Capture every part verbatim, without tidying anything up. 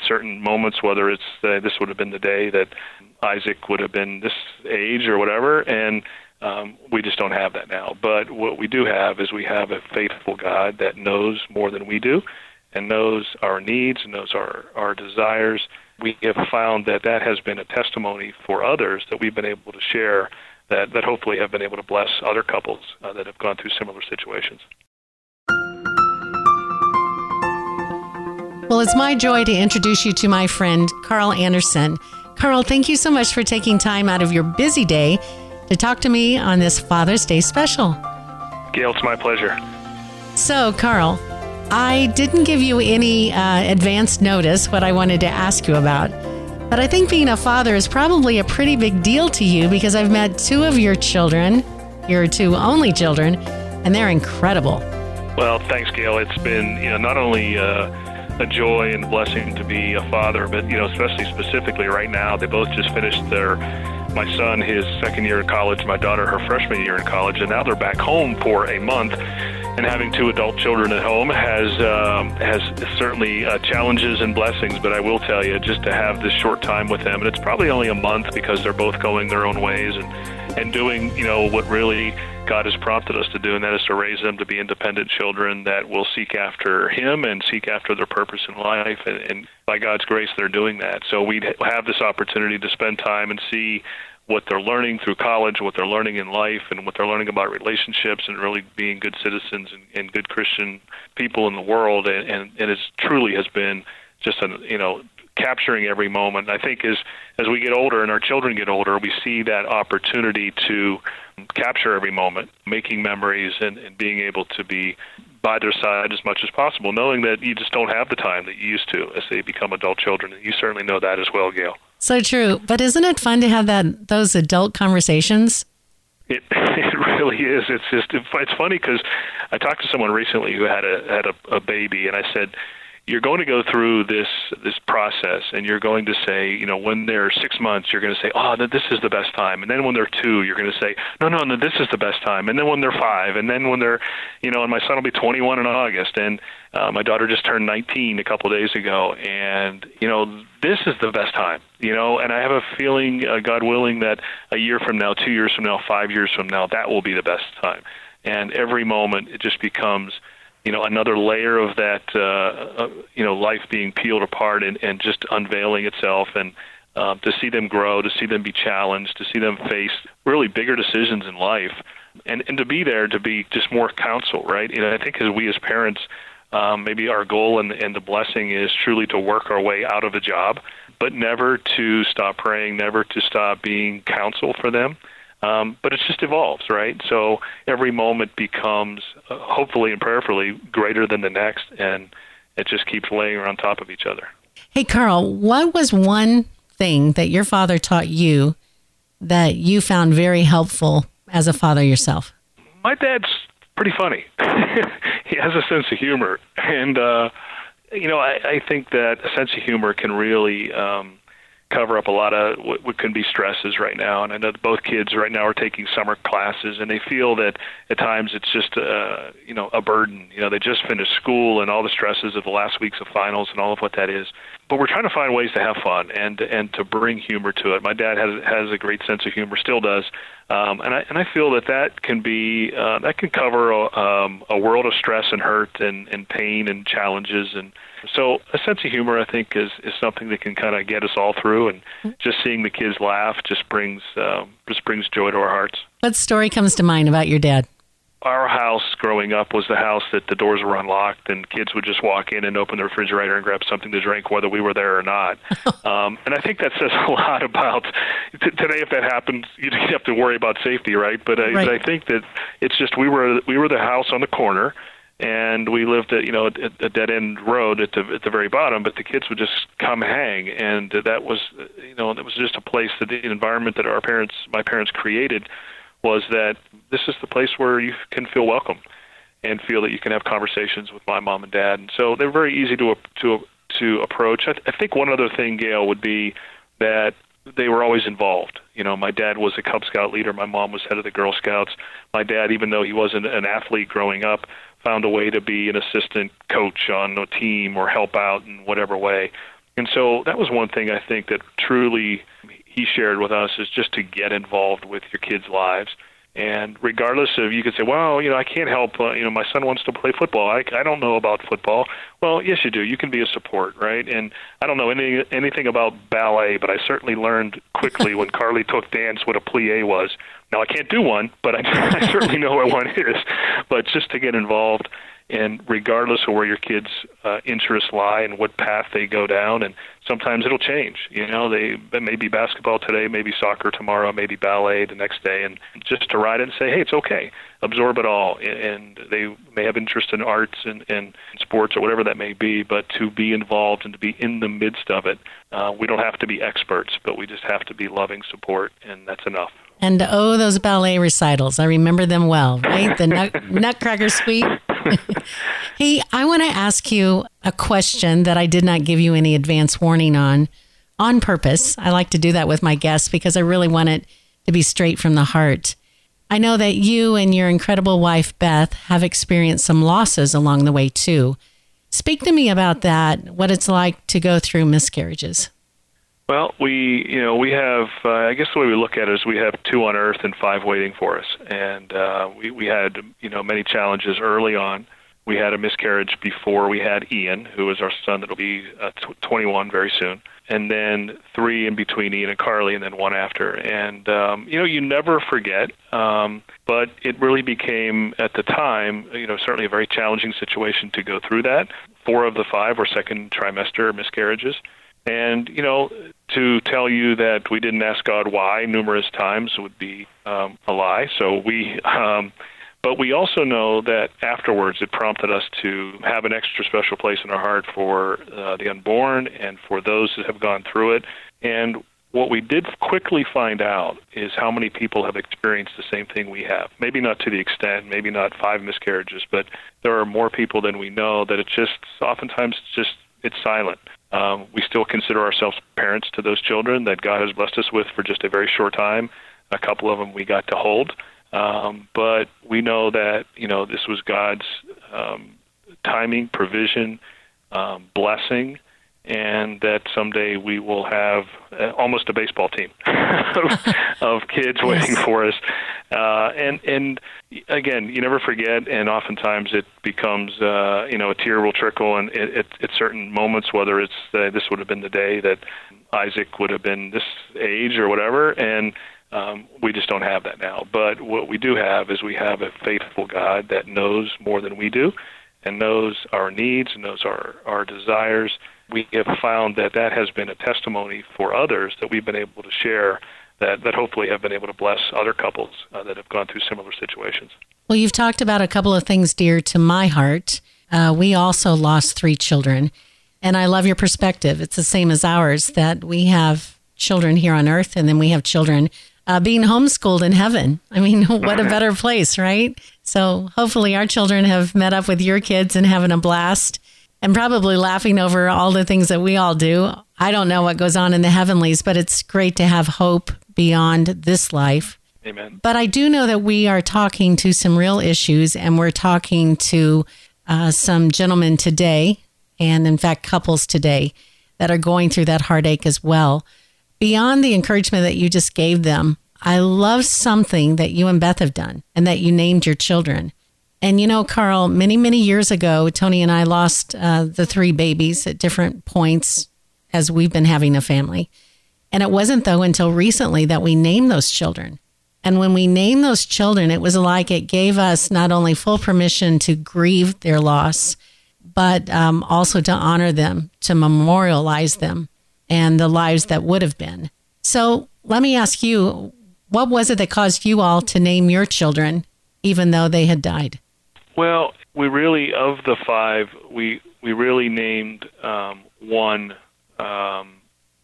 certain moments, whether it's uh, this would have been the day that Isaac would have been this age or whatever, and um, we just don't have that now. But what we do have is we have a faithful God that knows more than we do and knows our needs and knows our, our desires. We have found that that has been a testimony for others that we've been able to share that, that hopefully have been able to bless other couples uh, that have gone through similar situations. Well, it's my joy to introduce you to my friend, Carl Anderson. Carl, thank you so much for taking time out of your busy day to talk to me on this Father's Day special. Gail, it's my pleasure. So, Carl, I didn't give you any uh, advance notice what I wanted to ask you about, but I think being a father is probably a pretty big deal to you because I've met two of your children, your two only children, and they're incredible. Well, thanks, Gail. It's been, you know, not only uh, a joy and blessing to be a father, but, you know, especially specifically right now, they both just finished their, my son, his second year in college, my daughter, her freshman year in college, and now they're back home for a month. And having two adult children at home has um, has certainly uh, challenges and blessings, but I will tell you, just to have this short time with them, and it's probably only a month because they're both going their own ways and, and doing, you know, what really God has prompted us to do, and that is to raise them to be independent children that will seek after Him and seek after their purpose in life, and, and by God's grace, they're doing that. So we have this opportunity to spend time and see what they're learning through college, what they're learning in life, and what they're learning about relationships and really being good citizens and, and good Christian people in the world. And, and, and it truly has been just, a, you know, capturing every moment. I think as, as we get older and our children get older, we see that opportunity to capture every moment, making memories and, and being able to be by their side as much as possible, knowing that you just don't have the time that you used to as they become adult children. You certainly know that as well, Gail. So true. But isn't it fun to have that those adult conversations? It it really is. It's just it's funny because I talked to someone recently who had a had a, a baby, and I said, you're going to go through this this process, and you're going to say, you know, when they're six months, you're going to say, oh, this is the best time. And then when they're two, you're going to say, no, no, no, this is the best time. And then when they're five, and then when they're, you know, and my son will be twenty-one in August, and uh, my daughter just turned nineteen a couple of days ago, and, you know, this is the best time, you know, and I have a feeling, uh, God willing, that a year from now, two years from now, five years from now, that will be the best time. And every moment, it just becomes, you know, another layer of that, uh, uh, you know, life being peeled apart and, and just unveiling itself, and uh, to see them grow, to see them be challenged, to see them face really bigger decisions in life, and, and to be there to be just more counsel, right? You know, I think as we as parents, um, maybe our goal and, and the blessing is truly to work our way out of a job, but never to stop praying, never to stop being counsel for them. Um, but it just evolves, right? So every moment becomes, uh, hopefully and prayerfully, greater than the next, and it just keeps laying on top of each other. Hey, Carl, what was one thing that your father taught you that you found very helpful as a father yourself? My dad's pretty funny. He has a sense of humor. And, uh, you know, I, I think that a sense of humor can really um, cover up a lot of what, what can be stresses right now. And I know that both kids right now are taking summer classes, and they feel that at times it's just, uh, you know, a burden. You know, they just finished school and all the stresses of the last weeks of finals and all of what that is. But we're trying to find ways to have fun and and to bring humor to it. My dad has has a great sense of humor, still does, um, and I and I feel that that can be uh, that can cover a, um, a world of stress and hurt and, and pain and challenges. And so a sense of humor, I think, is is something that can kind of get us all through. And just seeing the kids laugh just brings um, just brings joy to our hearts. What story comes to mind about your dad? Our house growing up was the house that the doors were unlocked and kids would just walk in and open the refrigerator and grab something to drink whether we were there or not. um, and I think that says a lot about t- today. If that happens, you'd have to worry about safety, right? But I, right. but I think that it's just we were we were the house on the corner, and we lived at you know at a dead end road at the at the very bottom. But the kids would just come hang, and that was you know that was just a place that the environment that our parents, my parents, created. Was that this is the place where you can feel welcome and feel that you can have conversations with my mom and dad. And so they're very easy to to to approach. I, th- I think one other thing, Gail, would be that they were always involved. You know, my dad was a Cub Scout leader. My mom was head of the Girl Scouts. My dad, even though he wasn't an athlete growing up, found a way to be an assistant coach on a team or help out in whatever way. And so that was one thing I think that truly he shared with us, is just to get involved with your kids' lives. And regardless of, you could say, well, you know, I can't help, uh, you know, my son wants to play football. I, I don't know about football. Well, yes, you do. You can be a support, right? And I don't know any, anything about ballet, but I certainly learned quickly when Carly took dance what a plie was. Now, I can't do one, but I, I certainly know what one is. But just to get involved, and regardless of where your kids' uh, interests lie and what path they go down, and sometimes it'll change. You know, they it may be basketball today, maybe soccer tomorrow, maybe ballet the next day, and just to ride it and say, hey, it's okay, absorb it all. And they may have interest in arts and, and sports or whatever that may be, but to be involved and to be in the midst of it, uh, we don't have to be experts, but we just have to be loving support, and that's enough. And oh, those ballet recitals. I remember them well, right? The nut, Nutcracker Suite. Hey, I want to ask you a question that I did not give you any advance warning on, on purpose. I like to do that with my guests because I really want it to be straight from the heart. I know that you and your incredible wife, Beth, have experienced some losses along the way, too. Speak to me about that, what it's like to go through miscarriages. Well, we, you know, we have, uh, I guess the way we look at it is we have two on earth and five waiting for us. And uh, we, we had, you know, many challenges early on. We had a miscarriage before we had Ian, who is our son that will be uh, twenty-one very soon. And then three in between Ian and Carly, and then one after. And, um, you know, you never forget, um, but it really became, at the time, you know, certainly a very challenging situation to go through that. Four of the five were second trimester miscarriages. And, you know, to tell you that we didn't ask God why numerous times would be um, a lie. So we, um, but we also know that afterwards it prompted us to have an extra special place in our heart for uh, the unborn and for those that have gone through it. And what we did quickly find out is how many people have experienced the same thing we have. Maybe not to the extent, maybe not five miscarriages, but there are more people than we know that it's just, oftentimes it's just, it's silent. Um, we still consider ourselves parents to those children that God has blessed us with for just a very short time. A couple of them we got to hold. Um, but we know that, you know, this was God's um, timing, provision, um, blessing, and that someday we will have uh, almost a baseball team of, of kids waiting for us. Uh, and, and again, you never forget, and oftentimes it becomes, uh, you know, a tear will trickle and it, it, at certain moments, whether it's uh, this would have been the day that Isaac would have been this age or whatever, and um, we just don't have that now. But what we do have is we have a faithful God that knows more than we do and knows our needs and knows our, our desires. We have found that that has been a testimony for others that we've been able to share that, that hopefully have been able to bless other couples uh, that have gone through similar situations. Well, you've talked about a couple of things dear to my heart. Uh, we also lost three children, and I love your perspective. It's the same as ours, that we have children here on earth, and then we have children uh, being homeschooled in heaven. I mean, what a better place, right? So hopefully our children have met up with your kids and having a blast, and probably laughing over all the things that we all do. I don't know what goes on in the heavenlies, but it's great to have hope beyond this life. Amen. But I do know that we are talking to some real issues, and we're talking to uh, some gentlemen today, and in fact, couples today, that are going through that heartache as well. Beyond the encouragement that you just gave them, I love something that you and Beth have done, and that you named your children. And you know, Carl, many, many years ago, Tony and I lost uh, the three babies at different points as we've been having a family. And it wasn't, though, until recently that we named those children. And when we named those children, it was like it gave us not only full permission to grieve their loss, but um, also to honor them, to memorialize them and the lives that would have been. So let me ask you, what was it that caused you all to name your children, even though they had died? Well, we really, of the five, we we really named um, one um,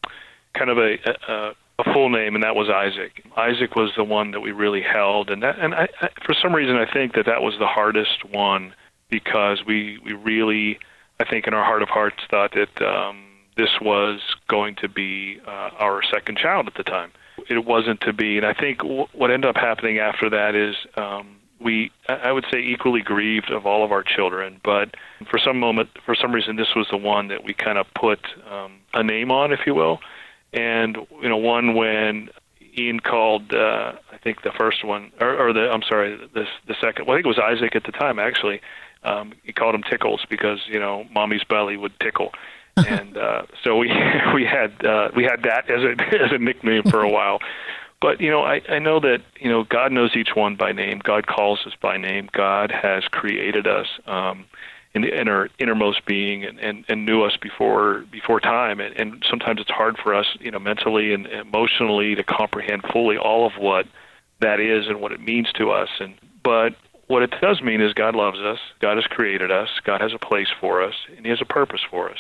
kind of a, a a full name, and that was Isaac. Isaac was the one that we really held, and that, and I, I, for some reason, I think that that was the hardest one because we we really, I think, in our heart of hearts, thought that um, this was going to be uh, our second child at the time. It wasn't to be, and I think w- what ended up happening after that is. Um, we, I would say, equally grieved of all of our children. But for some moment, for some reason, this was the one that we kind of put um, a name on, if you will. And, you know, one when Ian called, uh, I think the first one, or, or the, I'm sorry, the, the second, well, I think it was Isaac at the time, actually. Um, he called him Tickles because, you know, mommy's belly would tickle. And uh, so we we had uh, we had that as a as a nickname for a while. But, you know, I, I know that, you know, God knows each one by name. God calls us by name. God has created us um, in the inner, innermost being and, and, and knew us before before time. And, and sometimes it's hard for us, you know, mentally and emotionally to comprehend fully all of what that is and what it means to us. And but what it does mean is God loves us. God has created us. God has a place for us, and He has a purpose for us.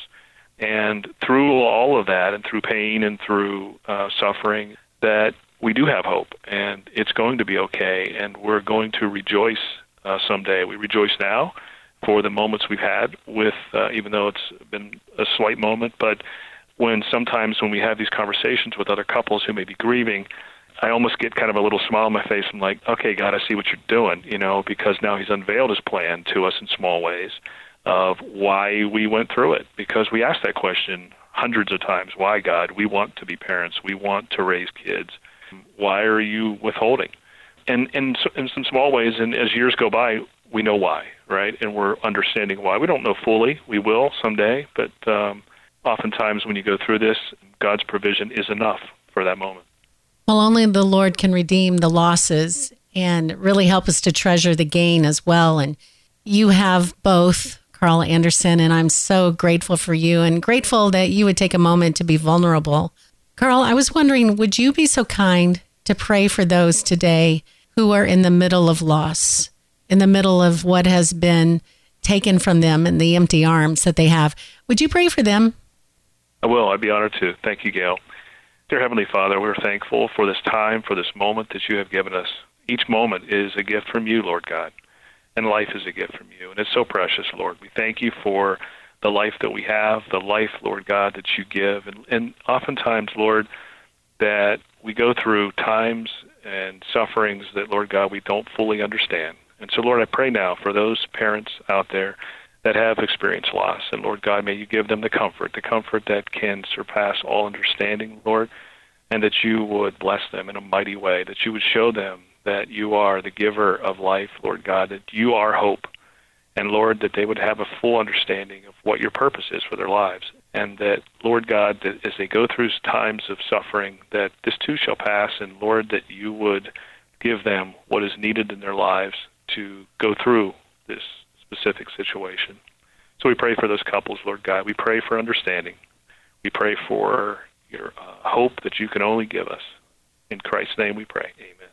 And through all of that, and through pain and through uh, suffering, that we do have hope, and it's going to be okay, and we're going to rejoice uh, someday. We rejoice now for the moments we've had with, uh, even though it's been a slight moment, but when sometimes when we have these conversations with other couples who may be grieving, I almost get kind of a little smile on my face. I'm like, okay, God, I see what you're doing, you know, because now He's unveiled His plan to us in small ways of why we went through it, because we asked that question hundreds of times. Why, God? We want to be parents. We want to raise kids. Why are you withholding? And, and so, in some small ways, and as years go by, we know why, right? And we're understanding why. We don't know fully. We will someday, but um, oftentimes when you go through this, God's provision is enough for that moment. Well, only the Lord can redeem the losses and really help us to treasure the gain as well. And you have both, Carl Anderson, and I'm so grateful for you and grateful that you would take a moment to be vulnerable. Carl, I was wondering, would you be so kind to pray for those today who are in the middle of loss, in the middle of what has been taken from them and the empty arms that they have? Would you pray for them? I will. I'd be honored to. Thank you, Gail. Dear Heavenly Father, we're thankful for this time, for this moment that you have given us. Each moment is a gift from you, Lord God, and life is a gift from you. And it's so precious, Lord. We thank you for the life that we have, the life, Lord God, that you give. And, and oftentimes, Lord, that we go through times and sufferings that, Lord God, we don't fully understand. And so, Lord, I pray now for those parents out there that have experienced loss. And, Lord God, may you give them the comfort, the comfort that can surpass all understanding, Lord, and that you would bless them in a mighty way, that you would show them that you are the giver of life, Lord God, that you are hope. And, Lord, that they would have a full understanding of what your purpose is for their lives. And that, Lord God, that as they go through times of suffering, that this too shall pass. And, Lord, that you would give them what is needed in their lives to go through this specific situation. So we pray for those couples, Lord God. We pray for understanding. We pray for your uh, hope that you can only give us. In Christ's name we pray. Amen.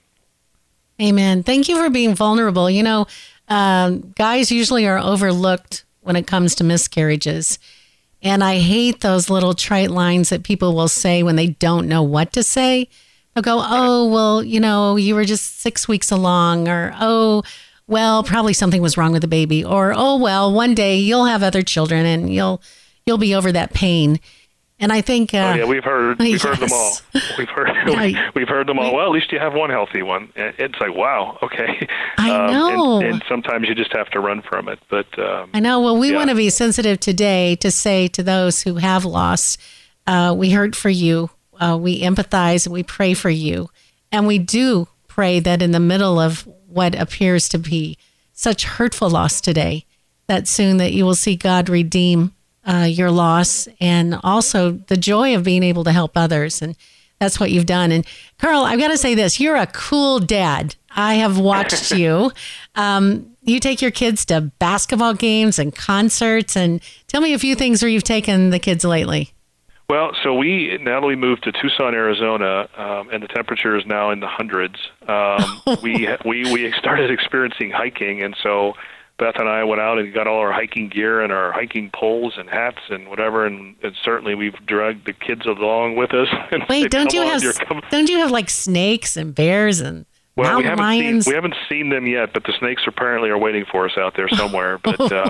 Amen. Thank you for being vulnerable. You know, Um, guys usually are overlooked when it comes to miscarriages. And I hate those little trite lines that people will say when they don't know what to say. They'll go, oh, well, you know, you were just six weeks along, or, oh, well, probably something was wrong with the baby, or, oh, well, one day you'll have other children and you'll you'll be over that pain. And I think, uh, oh yeah, we've heard we've yes. heard them all. We've heard I, we've heard them all. Well, at least you have one healthy one. It's like, wow, okay. I um, know. And, and sometimes you just have to run from it. But um, I know. Well, we yeah. want to be sensitive today to say to those who have lost, uh, we hurt for you. Uh, we empathize and we pray for you, and we do pray that in the middle of what appears to be such hurtful loss today, that soon that you will see God redeem Uh, your loss, and also the joy of being able to help others. And that's what you've done. And Carl, I've got to say this, you're a cool dad. I have watched you. Um, you take your kids to basketball games and concerts, and tell me a few things where you've taken the kids lately. Well, so we, now that we moved to Tucson, Arizona, um, and the temperature is now in the hundreds, um, we, we, we started experiencing hiking. And so Beth and I went out and got all our hiking gear and our hiking poles and hats and whatever, and, and certainly we've dragged the kids along with us. Wait, don't you have don't you have like snakes and bears and well, mountain we haven't lions? Seen, we haven't seen them yet, but the snakes apparently are waiting for us out there somewhere. But um,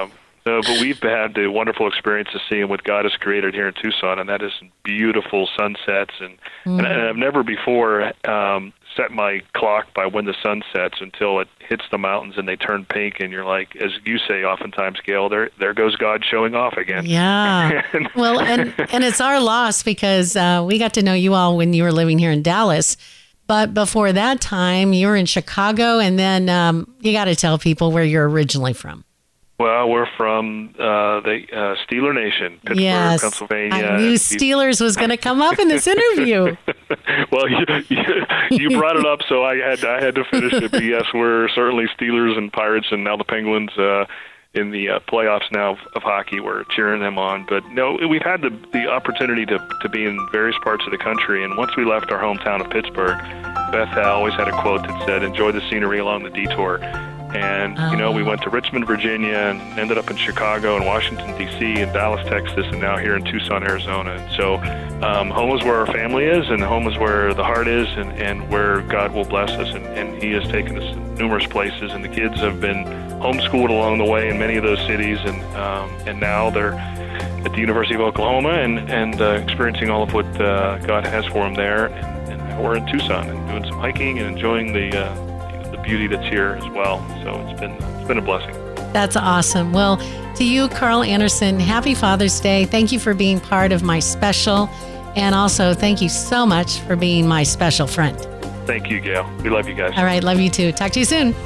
No, but we've had the wonderful experience of seeing what God has created here in Tucson, and that is beautiful sunsets. And, mm. and I've never before um, set my clock by when the sun sets until it hits the mountains and they turn pink, and you're like, as you say oftentimes, Gail, there there goes God showing off again. Yeah. Well, and, and it's our loss because uh, we got to know you all when you were living here in Dallas. But before that time, you were in Chicago, and then um, you got to tell people where you're originally from. Well, we're from uh, the uh, Steeler Nation, Pittsburgh, yes, Pennsylvania. I knew Steelers was going to come up in this interview. Well, you, you, you brought it up, so I had I had to finish it. But yes, we're certainly Steelers and Pirates, and now the Penguins uh, in the uh, playoffs now of, of hockey. We're cheering them on. But no, we've had the the opportunity to to be in various parts of the country, and once we left our hometown of Pittsburgh, Beth always had a quote that said, "Enjoy the scenery along the detour." And, you know, we went to Richmond, Virginia, and ended up in Chicago and Washington, D C, and Dallas, Texas, and now here in Tucson, Arizona. And so um, home is where our family is, and home is where the heart is, and, and where God will bless us. And, and He has taken us to numerous places, and the kids have been homeschooled along the way in many of those cities, and um, and now they're at the University of Oklahoma and, and uh, experiencing all of what uh, God has for them there. And, and now we're in Tucson and doing some hiking and enjoying the uh, beauty that's here as well. So it's been it's been a blessing. That's awesome. Well, to you, Carl Anderson, happy Father's Day. Thank you for being part of my special, and also thank you so much for being my special friend. Thank you, Gail. We love you guys. All right, love you too. Talk to you soon.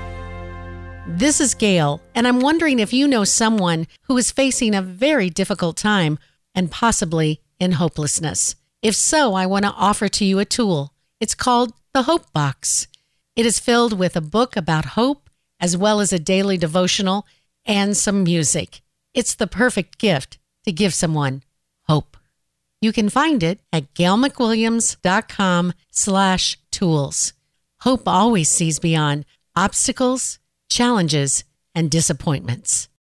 This is Gail, and I'm wondering if you know someone who is facing a very difficult time and possibly in hopelessness. If so, I want to offer to you a tool. It's called the Hope Box. It is filled with a book about hope, as well as a daily devotional and some music. It's the perfect gift to give someone hope. You can find it at gailmcwilliams.com slash tools. Hope always sees beyond obstacles, challenges, and disappointments.